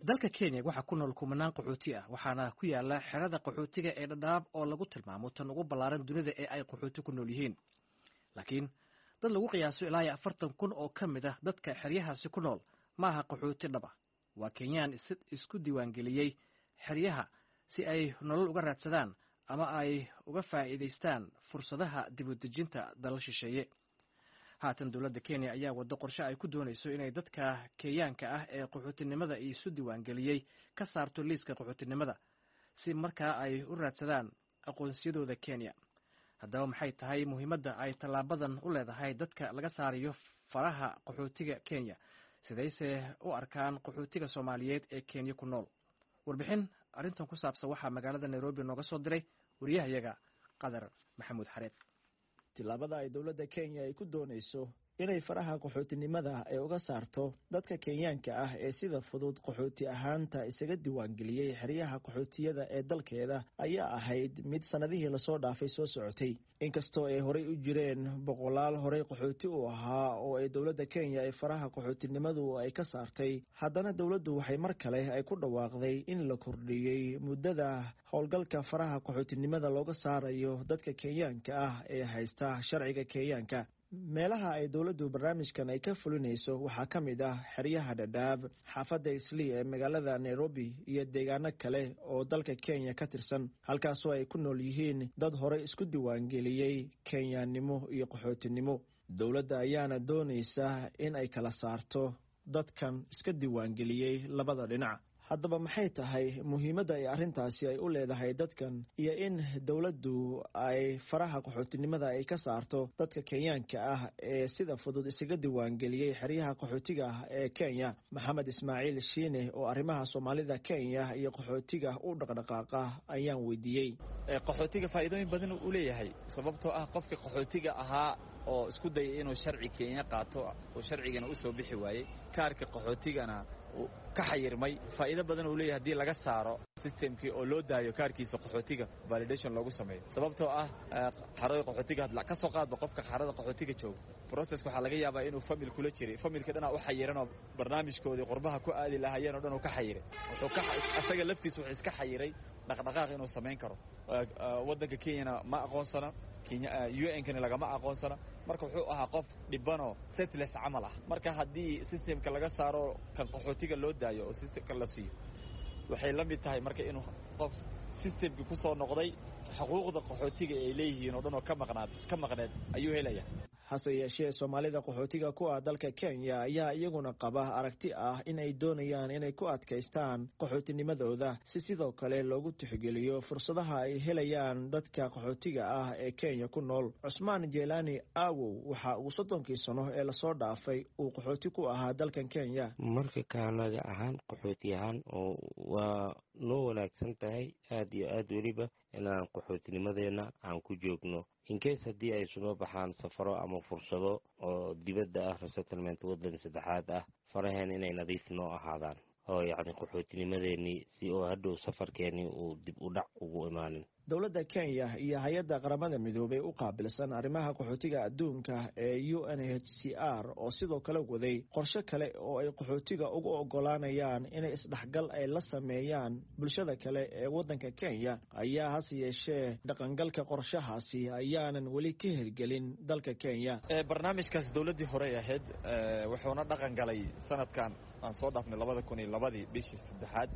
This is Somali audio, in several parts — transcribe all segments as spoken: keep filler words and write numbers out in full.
dalka Kenya waxa ku nool kumanaan qaxooti ah waxaana ku yaala xerada qaxootiga ee Dadaab oo lagu tilmaamo tan ugu ballaaran dunida ee ay qaxooti ku nool yihiin laakiin dad lagu qiyaaso ilaa afartan kun oo ka mid ah dadka xeryahaasi ku nool ma aha qaxooti dhab ah waa Kenyaan isku diiwaangeliyay xeryaha si ay nolol uga raadsadaan ama ay uga faa'iideystaan fursadaha dib u dejinta dalal shisheeye haatan dawladda Kenya ayaa wado qorshe ay ku doonayso inay dadka Kenyaanka ah ee qaxootinimada isu diiwaangeliyay ka saarto liiska qaxootinimada si markaa ay u raadsadaan aqoonsiyadooda Kenya haddaba maxay tahay muhiimadda ay talaabadan u leedahay dadka laga saarayo faraha qaxootiga Kenya sidayse u arkaan qaxootiga Soomaaliyeed ee Kenya ku nool warbixin arrintan ku saabsan waxa magaalada Nairobi nooga soo diray wariyahayaga Qadar Maxamuud Xareed tilaabada ay dawladda Kenya ay ku doonayso inay faraha qaxootinimada ay uga saarto dadka Kenyaanka ah ee sida fudud qaxooti ahaanta isaga diiwaangeliyay xeryaha qaxootiyada ee dalkeeda ayaa ahayd mid sanadihii la soo dhaafay soo socotay inkastoo ay horey u jireen boqolaal horey qaxooti u ahaa oo ay dawladda Kenya ay faraha qaxootinimadu ay ka saartay haddana dawladdu waxay mar kale ay ku dhawaaqday in la kordhiyay muddada howlgalka faraha qaxootinimada looga saarayo dadka Kenyaanka ah ee haysta sharciga Kenyaanka meelaha ay dawladdu barnaamijkan ay ka fulinayso waxaa ka mid ah xeryaha Dadaab xaafadda Islii ee magaalada Nairobi iyo deegaano kale oo dalka Kenya ka tirsan halkaasoo ay ku nool yihiin dad hore isku diiwaangeliyay Kenyaanimo iyo qaxootinimo dawladda ayaana doonaysa in ay kala saarto dadkan iska diiwaangeliyay labada dhinac haddaba maxay tahay muhiimadda ay arrintaasi ay u leedahay dadkan iyo in dawladdu ay faraha qaxootinimada ay ka saarto dadka Kenyaanka ah ee sida fudud isaga diiwaangeliyay xeryaha qaxootiga ah ee Kenya Maxamed Ismaaciil Shiine oo arrimaha Soomaalida Kenya iyo qaxootiga u dhaqdhaqaaqa ayaan weydiiyay qaxootiga faa'iidooyin badan u leeyahay sababtoo ah qofka qaxootiga ahaa oo isku dayay inuu sharci Kenya qaato oo sharcigana u soo bixi waayay kaarka qaxootigana ka xayirmay faa'iido badan uu leeyahay hadii laga saaro systemkii oo loo daayo kaarkiisa qaxootiga validation loogu sameeyo sababtoo ah xarada qaxootiga hadla ka soo qaadba qofka xarada qaxootiga jooga process waxa laga yaabaa inuu family kula jiray familka dhanaa u xayiran oo barnaamijkoodii qurbaha ku aadi lahaayeen oo dhan uu ka xayiray wuxuu ka asaga laftiisa wuxuu iska xayiray dhaqdhaqaaq inuu sameyn karo wadanka Kenya ma aqoonsana Kenya U N kana lagama aqoonsana marka wuxuu ahaa qof dhibano setless amal ah marka hadii systemka laga saaro kan qaxootiga loo daayo oo systemka la siiyo waxay la mid tahay marka inuu qof systemka ku soo noqday xuquuqda qaxootiga ay leeyihiin oo dhan oo ka maqnaad ka maqneed ayuu helaya hase yeeshee Soomaalida qaxootiga ku ah dalka Kenya ayaa iyaguna qaba aragti ah in ay doonayaan inay ku adkaystaan qaxootinimadooda si sidoo kale loogu tixgeliyo fursadaha ay helayaan dadka qaxootiga ah ee Kenya ku nool Cusmaan Jeelani Awow waxa uu soddonkii sano ee la soo dhaafay uu qaxooti ku ahaa dalkan Kenya marka kaanaga ahaan qaxooti ahaan oo waa loo wanaagsan tahay aad iyo aad waliba inaan qaxootinimadeena aan ku joogno in case hadii ay soo baxaan safaro ama fursado oo dibadda ah resettlement wadan saddexaad ah faraheen inay nadiif noo ahaadaan oo yacni qaxootinimadeeni si oo hadhow safarkeeni uu dib u dhac ugu imaanin dawladda Kenya iyo hay'adda qaramada midoobay u qaabilsan arrimaha qaxootiga adduunka ee U N H C R oo sidoo kale waday qorshe kale oo ay qaxootiga ugu ogolaanayaan inay isdhaxgal ay la sameeyaan bulshada kale ee wadanka Kenya ayaa has yeeshee dhaqangalka qorshahaasi ayaanan weli ka hirgelin dalka Kenya ee barnaamijkaas dawladdii hore ahayd wuxuuna dhaqan galay sanadkan aan soo dhaafnay labada kun iyo labadii bishii saddexaad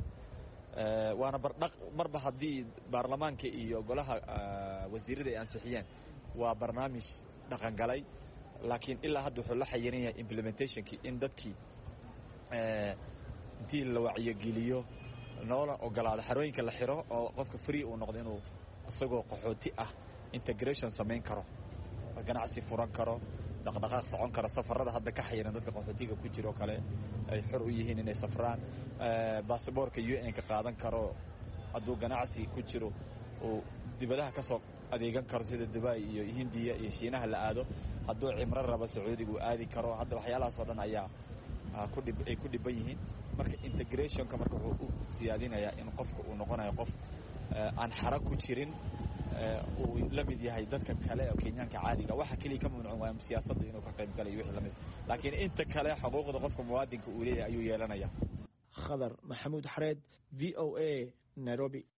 waana bardaq marba hadii baarlamaanka iyo golaha wasiirada ay ansixiyeen waa barnaamij dhaqan galay laakiin ilaa hadda wuxuu la xayiran yahay implementationki in dadkii ee intii la wacyi geliyo noola ogolaado xarooyinka la xiro oo qofka free uu noqdo inuu asagoo qaxooti ah integration sameyn karo ganacsi furan karo dhaqdhaqaaq socon kara safarada hadda ka xayiran dadka qaxootiga ku jiro kale ay xor u yihiin inay safraan baasaboorka U N ka qaadan karo hadduu ganacsi ku jiro oo dibadaha ka soo adeegan karo sida Dubai iyo Hindiya iyo Shiinaha la aado hadduu cimro raba Sacuudiga uu aadi karo hadda waxyaalahaas oo dhan ayaa ku dhib ay ku dhiban yihiin marka integration ka marka wuxuu u siyaadinayaa in qofka uu noqonayo qof aan xarag ku jirin uu la mid yahay dadka kale oo Kenyaanka caadiga waxa kaliya ka mamnuuc waa siyaasadda inuu ka qayb galayo wixii la mid laakiin inta kale xuquuqda qofka muwaadinka uu leeyahay ayuu yeelanaya khadar maxamuud xareed v o a nairobi.